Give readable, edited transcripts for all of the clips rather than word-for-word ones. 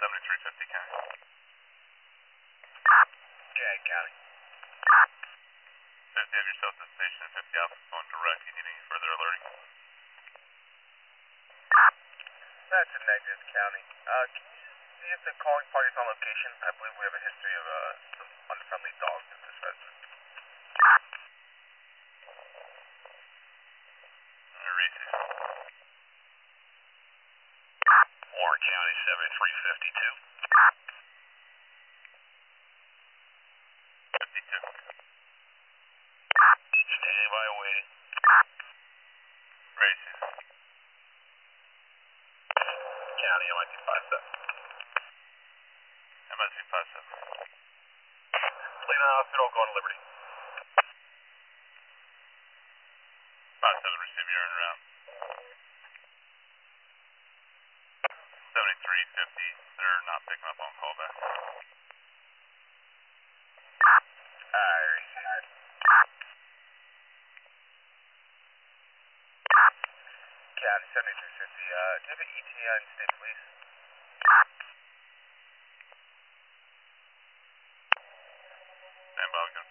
7350 County. Okay, County. 50, have yourself to the station at 50 Alpha, phone direct. You need any further alerting? That's a negative, County. Can you see if the calling party's on location? I believe we have a history of some unfriendly dogs at this residence. Racing. Warren County 7352. 52. Standing by waiting. Racing. County MIT 57. MIT 57. Leaving the hospital, going to Liberty. 57, receive your in route. 7350, they're not picking up on callback. Alright. County 7350, do you have an ETA in state police? Stand by, good.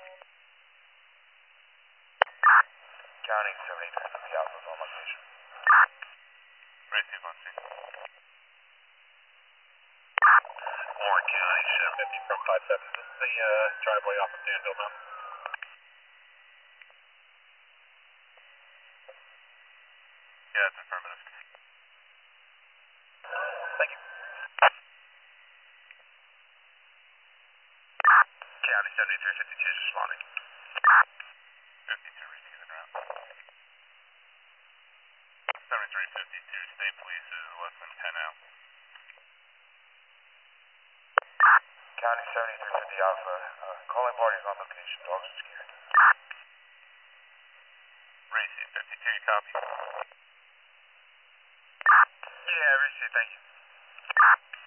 County 7350 Alpha's on location. Racing on scene. Warren County 750 from 57. Is this the driveway off of Danville Mountain? Yeah, it's affirmative. Thank you. County 7352 is responding. 52, receive en route. 7352, state police is less than 10 out. County 7350 Alpha, calling parties on location. Dogs are scared. Racing 52, you copy? Yeah, I received, thank you.